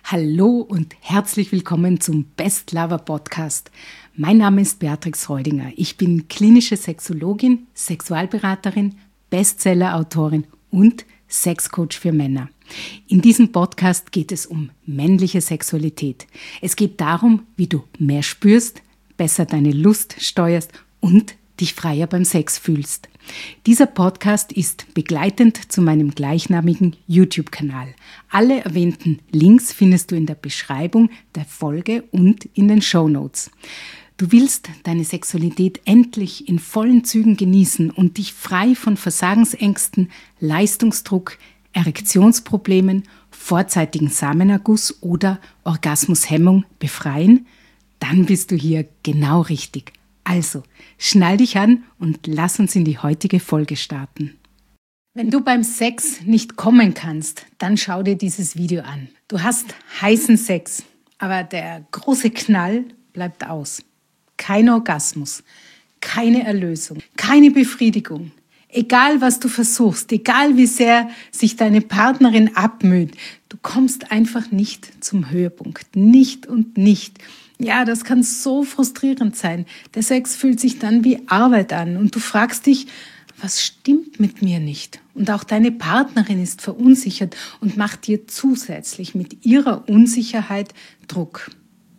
Hallo und herzlich willkommen zum Best Lover Podcast. Mein Name ist Beatrix Reudinger. Ich bin klinische Sexologin, Sexualberaterin, Bestseller-Autorin und Sexcoach für Männer. In diesem Podcast geht es um männliche Sexualität. Es geht darum, wie du mehr spürst, besser deine Lust steuerst und dich freier beim Sex fühlst. Dieser Podcast ist begleitend zu meinem gleichnamigen YouTube-Kanal. Alle erwähnten Links findest du in der Beschreibung der Folge und in den Shownotes. Du willst deine Sexualität endlich in vollen Zügen genießen und dich frei von Versagensängsten, Leistungsdruck, Erektionsproblemen, vorzeitigen Samenerguss oder Orgasmushemmung befreien? Dann bist du hier genau richtig. Also, schnall dich an und lass uns in die heutige Folge starten. Wenn du beim Sex nicht kommen kannst, dann schau dir dieses Video an. Du hast heißen Sex, aber der große Knall bleibt aus. Kein Orgasmus, keine Erlösung, keine Befriedigung. Egal, was du versuchst, egal wie sehr sich deine Partnerin abmüht, du kommst einfach nicht zum Höhepunkt. Nicht und nicht. Ja, das kann so frustrierend sein. Der Sex fühlt sich dann wie Arbeit an und du fragst dich, was stimmt mit mir nicht? Und auch deine Partnerin ist verunsichert und macht dir zusätzlich mit ihrer Unsicherheit Druck.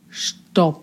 Stopp!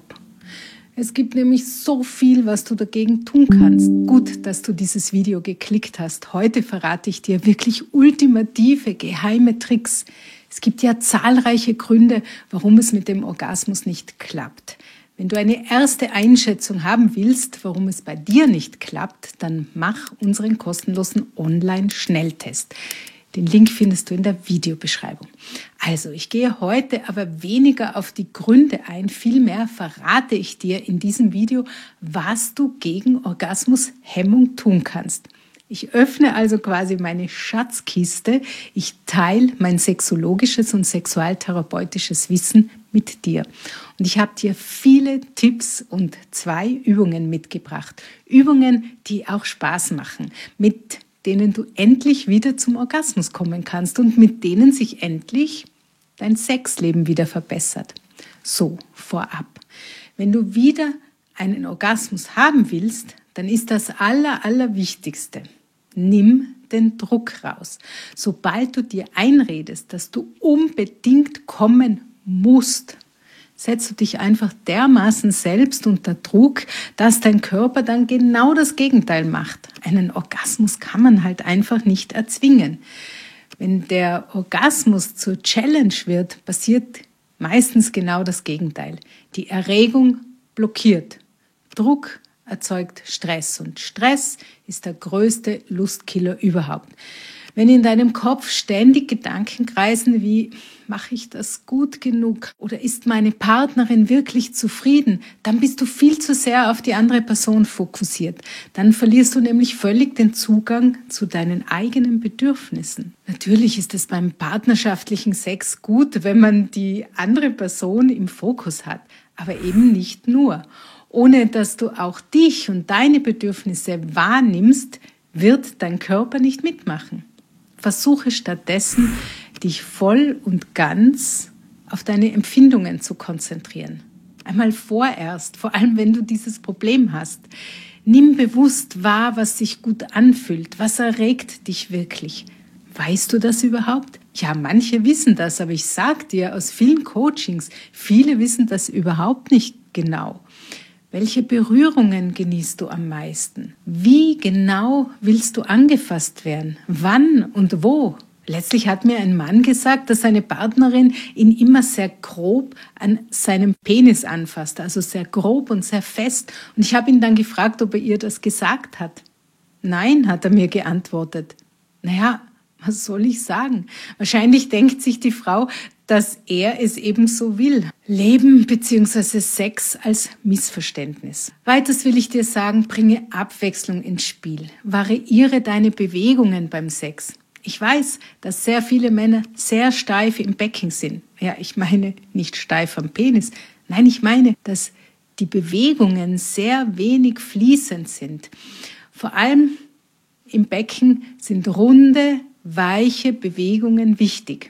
Es gibt nämlich so viel, was du dagegen tun kannst. Gut, dass du dieses Video geklickt hast. Heute verrate ich dir wirklich ultimative, geheime Tricks. Es gibt ja zahlreiche Gründe, warum es mit dem Orgasmus nicht klappt. Wenn du eine erste Einschätzung haben willst, warum es bei dir nicht klappt, dann mach unseren kostenlosen Online-Schnelltest. Den Link findest du in der Videobeschreibung. Also, ich gehe heute aber weniger auf die Gründe ein, vielmehr verrate ich dir in diesem Video, was du gegen Orgasmushemmung tun kannst. Ich öffne also quasi meine Schatzkiste. Ich teile mein sexologisches und sexualtherapeutisches Wissen mit dir. Und ich habe dir viele Tipps und 2 Übungen mitgebracht. Übungen, die auch Spaß machen, mit denen du endlich wieder zum Orgasmus kommen kannst und mit denen sich endlich dein Sexleben wieder verbessert. So, vorab. Wenn du wieder einen Orgasmus haben willst, dann ist das Allerwichtigste: nimm den Druck raus. Sobald du dir einredest, dass du unbedingt kommen musst, setzt du dich einfach dermaßen selbst unter Druck, dass dein Körper dann genau das Gegenteil macht. Einen Orgasmus kann man halt einfach nicht erzwingen. Wenn der Orgasmus zur Challenge wird, passiert meistens genau das Gegenteil. Die Erregung blockiert. Druck erzeugt Stress und Stress ist der größte Lustkiller überhaupt. Wenn in deinem Kopf ständig Gedanken kreisen wie, mache ich das gut genug oder ist meine Partnerin wirklich zufrieden, dann bist du viel zu sehr auf die andere Person fokussiert. Dann verlierst du nämlich völlig den Zugang zu deinen eigenen Bedürfnissen. Natürlich ist es beim partnerschaftlichen Sex gut, wenn man die andere Person im Fokus hat, aber eben nicht nur. Ohne dass du auch dich und deine Bedürfnisse wahrnimmst, wird dein Körper nicht mitmachen. Versuche stattdessen, dich voll und ganz auf deine Empfindungen zu konzentrieren. Einmal vorerst, vor allem wenn du dieses Problem hast. Nimm bewusst wahr, was sich gut anfühlt, was erregt dich wirklich. Weißt du das überhaupt? Ja, manche wissen das, aber ich sage dir aus vielen Coachings, viele wissen das überhaupt nicht genau. Welche Berührungen genießt du am meisten? Wie genau willst du angefasst werden? Wann und wo? Letztlich hat mir ein Mann gesagt, dass seine Partnerin ihn immer sehr grob an seinem Penis anfasst, also sehr grob und sehr fest. Und ich habe ihn dann gefragt, ob er ihr das gesagt hat. Nein, hat er mir geantwortet. Naja, was soll ich sagen? Wahrscheinlich denkt sich die Frau, dass er es eben so will. Leben bzw. Sex als Missverständnis. Weiters will ich dir sagen, bringe Abwechslung ins Spiel. Variiere deine Bewegungen beim Sex. Ich weiß, dass sehr viele Männer sehr steif im Becken sind. Ja, ich meine nicht steif am Penis. Nein, ich meine, dass die Bewegungen sehr wenig fließend sind. Vor allem im Becken sind runde, weiche Bewegungen wichtig.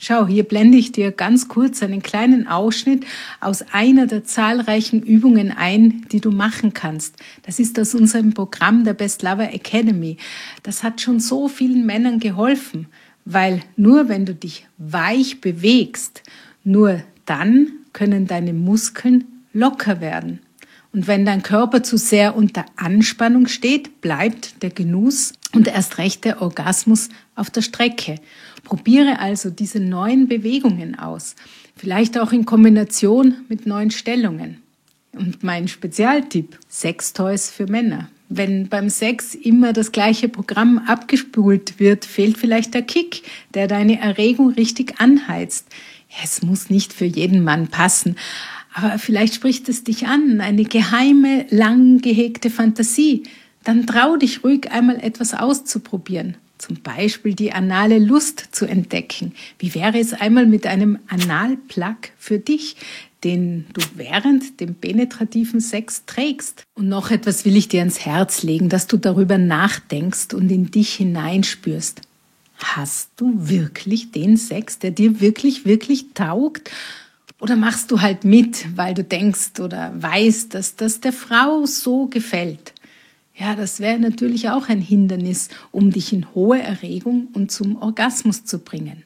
Schau, hier blende ich dir ganz kurz einen kleinen Ausschnitt aus einer der zahlreichen Übungen ein, die du machen kannst. Das ist aus unserem Programm der Best Lover Academy. Das hat schon so vielen Männern geholfen, weil nur wenn du dich weich bewegst, nur dann können deine Muskeln locker werden. Und wenn dein Körper zu sehr unter Anspannung steht, bleibt der Genuss und erst recht der Orgasmus auf der Strecke. Probiere also diese neuen Bewegungen aus, vielleicht auch in Kombination mit neuen Stellungen. Und mein Spezialtipp, Sextoys für Männer. Wenn beim Sex immer das gleiche Programm abgespult wird, fehlt vielleicht der Kick, der deine Erregung richtig anheizt. Es muss nicht für jeden Mann passen, aber vielleicht spricht es dich an, eine geheime, lang gehegte Fantasie. Dann trau dich ruhig einmal etwas auszuprobieren. Zum Beispiel die anale Lust zu entdecken. Wie wäre es einmal mit einem Analplug für dich, den du während dem penetrativen Sex trägst? Und noch etwas will ich dir ans Herz legen, dass du darüber nachdenkst und in dich hineinspürst. Hast du wirklich den Sex, der dir wirklich, wirklich taugt? Oder machst du halt mit, weil du denkst oder weißt, dass das der Frau so gefällt? Ja, das wäre natürlich auch ein Hindernis, um dich in hohe Erregung und zum Orgasmus zu bringen.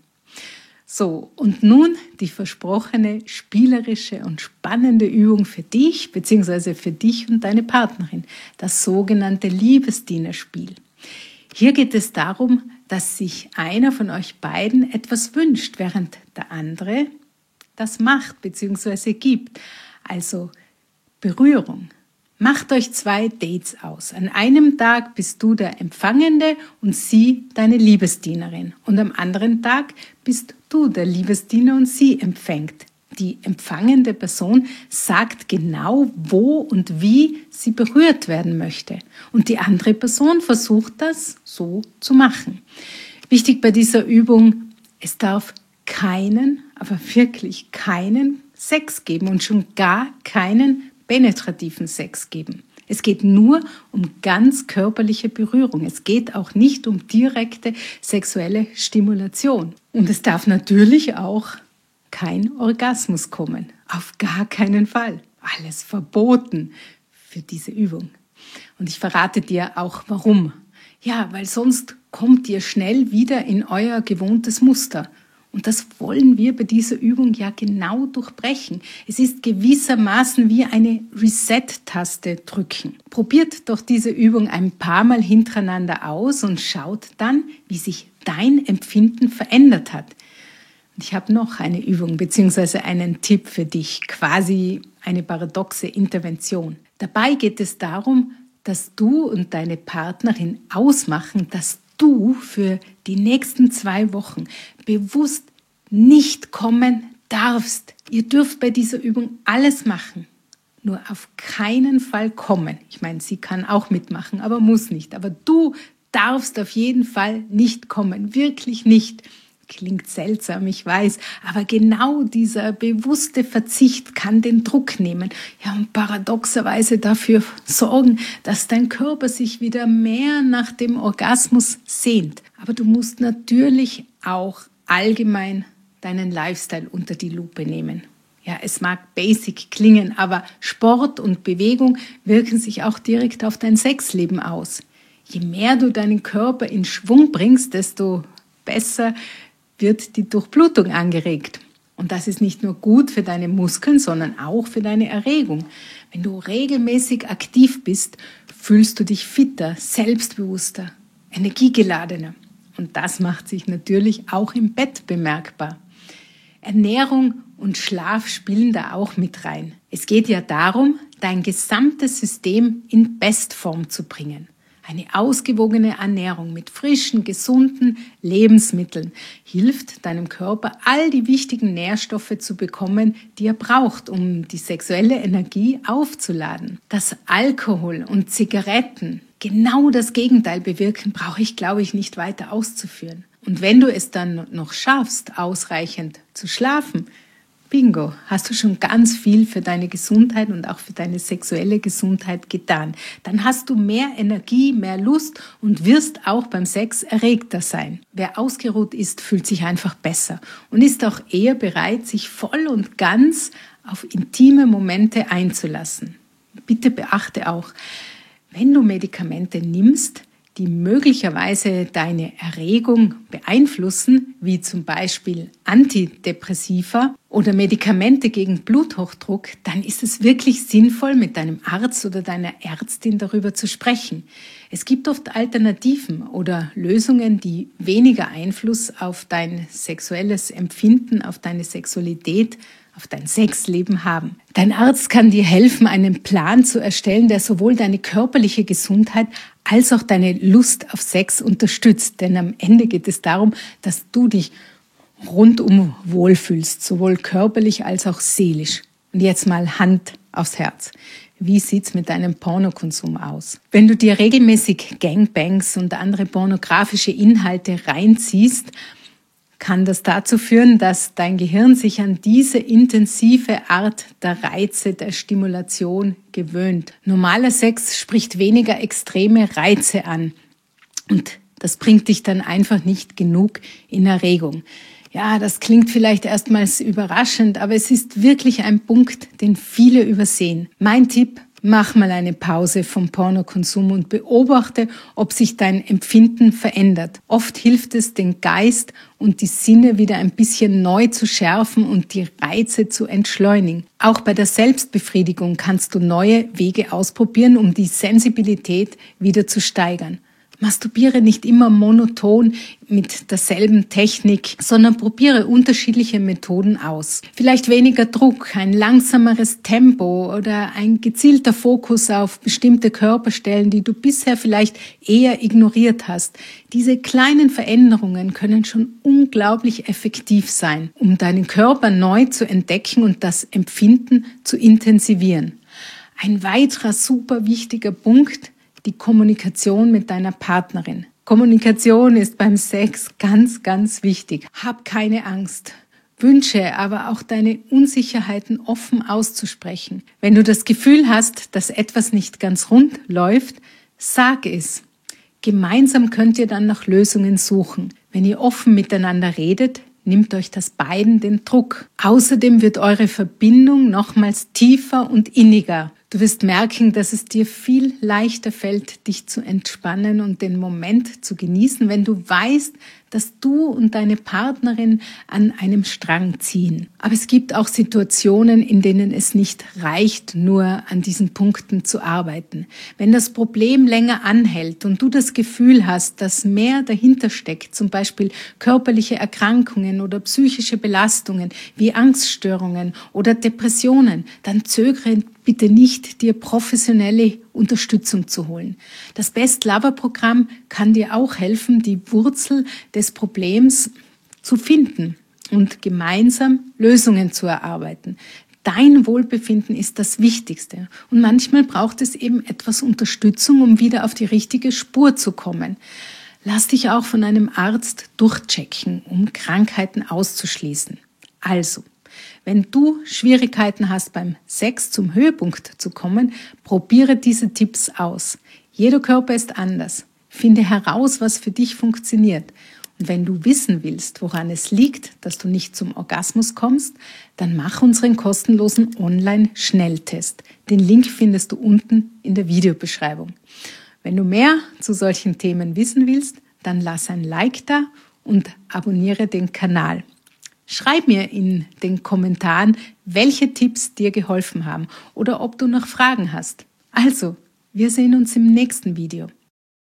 So, und nun die versprochene spielerische und spannende Übung für dich, beziehungsweise für dich und deine Partnerin, das sogenannte Liebesdienerspiel. Hier geht es darum, dass sich einer von euch beiden etwas wünscht, während der andere das macht bzw. gibt. Also Berührung. Macht euch 2 Dates aus. An einem Tag bist du der Empfangende und sie deine Liebesdienerin. Und am anderen Tag bist du der Liebesdiener und sie empfängt. Die empfangende Person sagt genau, wo und wie sie berührt werden möchte. Und die andere Person versucht das so zu machen. Wichtig bei dieser Übung, es darf keinen, aber wirklich keinen Sex geben und schon gar keinen penetrativen Sex geben. Es geht nur um ganz körperliche Berührung. Es geht auch nicht um direkte sexuelle Stimulation. Und es darf natürlich auch kein Orgasmus kommen. Auf gar keinen Fall. Alles verboten für diese Übung. Und ich verrate dir auch warum. Ja, weil sonst kommt ihr schnell wieder in euer gewohntes Muster. Und das wollen wir bei dieser Übung ja genau durchbrechen. Es ist gewissermaßen wie eine Reset-Taste drücken. Probiert doch diese Übung ein paar Mal hintereinander aus und schaut dann, wie sich dein Empfinden verändert hat. Und ich habe noch eine Übung bzw. einen Tipp für dich, quasi eine paradoxe Intervention. Dabei geht es darum, dass du und deine Partnerin ausmachen, dass du für die nächsten 2 Wochen bewusst nicht kommen darfst. Ihr dürft bei dieser Übung alles machen, nur auf keinen Fall kommen. Ich meine, sie kann auch mitmachen, aber muss nicht. Aber du darfst auf jeden Fall nicht kommen, wirklich nicht. Klingt seltsam, ich weiß, aber genau dieser bewusste Verzicht kann den Druck nehmen, ja, und paradoxerweise dafür sorgen, dass dein Körper sich wieder mehr nach dem Orgasmus sehnt. Aber du musst natürlich auch allgemein deinen Lifestyle unter die Lupe nehmen. Ja, es mag basic klingen, aber Sport und Bewegung wirken sich auch direkt auf dein Sexleben aus. Je mehr du deinen Körper in Schwung bringst, desto besser wird die Durchblutung angeregt. Und das ist nicht nur gut für deine Muskeln, sondern auch für deine Erregung. Wenn du regelmäßig aktiv bist, fühlst du dich fitter, selbstbewusster, energiegeladener. Und das macht sich natürlich auch im Bett bemerkbar. Ernährung und Schlaf spielen da auch mit rein. Es geht ja darum, dein gesamtes System in Bestform zu bringen. Eine ausgewogene Ernährung mit frischen, gesunden Lebensmitteln hilft deinem Körper, all die wichtigen Nährstoffe zu bekommen, die er braucht, um die sexuelle Energie aufzuladen. Dass Alkohol und Zigaretten genau das Gegenteil bewirken, brauche ich, glaube ich, nicht weiter auszuführen. Und wenn du es dann noch schaffst, ausreichend zu schlafen, Bingo, hast du schon ganz viel für deine Gesundheit und auch für deine sexuelle Gesundheit getan. Dann hast du mehr Energie, mehr Lust und wirst auch beim Sex erregter sein. Wer ausgeruht ist, fühlt sich einfach besser und ist auch eher bereit, sich voll und ganz auf intime Momente einzulassen. Bitte beachte auch, wenn du Medikamente nimmst, die möglicherweise deine Erregung beeinflussen, wie zum Beispiel Antidepressiva oder Medikamente gegen Bluthochdruck, dann ist es wirklich sinnvoll, mit deinem Arzt oder deiner Ärztin darüber zu sprechen. Es gibt oft Alternativen oder Lösungen, die weniger Einfluss auf dein sexuelles Empfinden, auf deine Sexualität, auf dein Sexleben haben. Dein Arzt kann dir helfen, einen Plan zu erstellen, der sowohl deine körperliche Gesundheit als auch deine Lust auf Sex unterstützt. Denn am Ende geht es darum, dass du dich rundum wohlfühlst, sowohl körperlich als auch seelisch. Und jetzt mal Hand aufs Herz. Wie sieht's mit deinem Pornokonsum aus? Wenn du dir regelmäßig Gangbangs und andere pornografische Inhalte reinziehst, kann das dazu führen, dass dein Gehirn sich an diese intensive Art der Reize, der Stimulation gewöhnt. Normaler Sex spricht weniger extreme Reize an und das bringt dich dann einfach nicht genug in Erregung. Ja, das klingt vielleicht erstmals überraschend, aber es ist wirklich ein Punkt, den viele übersehen. Mein Tipp: Mach mal eine Pause vom Pornokonsum und beobachte, ob sich dein Empfinden verändert. Oft hilft es, den Geist und die Sinne wieder ein bisschen neu zu schärfen und die Reize zu entschleunigen. Auch bei der Selbstbefriedigung kannst du neue Wege ausprobieren, um die Sensibilität wieder zu steigern. Masturbiere nicht immer monoton mit derselben Technik, sondern probiere unterschiedliche Methoden aus. Vielleicht weniger Druck, ein langsameres Tempo oder ein gezielter Fokus auf bestimmte Körperstellen, die du bisher vielleicht eher ignoriert hast. Diese kleinen Veränderungen können schon unglaublich effektiv sein, um deinen Körper neu zu entdecken und das Empfinden zu intensivieren. Ein weiterer super wichtiger Punkt: die Kommunikation mit deiner Partnerin. Kommunikation ist beim Sex ganz, ganz wichtig. Hab keine Angst. Wünsche, aber auch deine Unsicherheiten offen auszusprechen. Wenn du das Gefühl hast, dass etwas nicht ganz rund läuft, sag es. Gemeinsam könnt ihr dann nach Lösungen suchen. Wenn ihr offen miteinander redet, nimmt euch das beiden den Druck. Außerdem wird eure Verbindung nochmals tiefer und inniger. Du wirst merken, dass es dir viel leichter fällt, dich zu entspannen und den Moment zu genießen, wenn du weißt, dass du und deine Partnerin an einem Strang ziehen. Aber es gibt auch Situationen, in denen es nicht reicht, nur an diesen Punkten zu arbeiten. Wenn das Problem länger anhält und du das Gefühl hast, dass mehr dahinter steckt, zum Beispiel körperliche Erkrankungen oder psychische Belastungen wie Angststörungen oder Depressionen, dann zögere bitte nicht, dir professionelle Unterstützung zu holen. Das Best Lover Programm kann dir auch helfen, die Wurzel des Problems zu finden und gemeinsam Lösungen zu erarbeiten. Dein Wohlbefinden ist das Wichtigste und manchmal braucht es eben etwas Unterstützung, um wieder auf die richtige Spur zu kommen. Lass dich auch von einem Arzt durchchecken, um Krankheiten auszuschließen. Also, wenn du Schwierigkeiten hast, beim Sex zum Höhepunkt zu kommen, probiere diese Tipps aus. Jeder Körper ist anders. Finde heraus, was für dich funktioniert. Und wenn du wissen willst, woran es liegt, dass du nicht zum Orgasmus kommst, dann mach unseren kostenlosen Online-Schnelltest. Den Link findest du unten in der Videobeschreibung. Wenn du mehr zu solchen Themen wissen willst, dann lass ein Like da und abonniere den Kanal. Schreib mir in den Kommentaren, welche Tipps dir geholfen haben oder ob du noch Fragen hast. Also, wir sehen uns im nächsten Video.